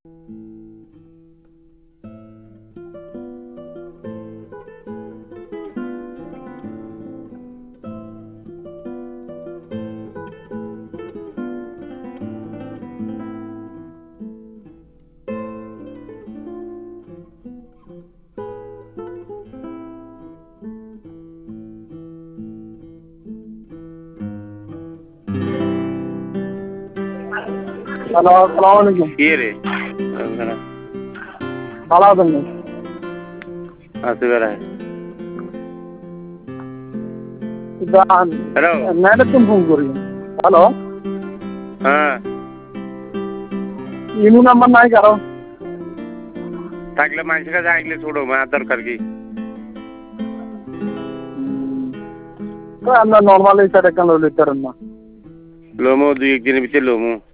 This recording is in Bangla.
হ্যালো, আসসালামু আলাইকুম। কি রে? ভালো আছেন না? আছি বেড়ায়। হ্যালো। ম্যাডাম ফোন করি। হ্যালো, হ্যাঁ, ইনু নাম্বার নাই কারো? থাকলে মানুষের কাছে আইলে ছোড়ো, মার দরকার কি? তো আমরা নর্মালি সেটা কেন লিখতে পারেন না? লোমো 2-1 দিনের ভিতরে লোমো।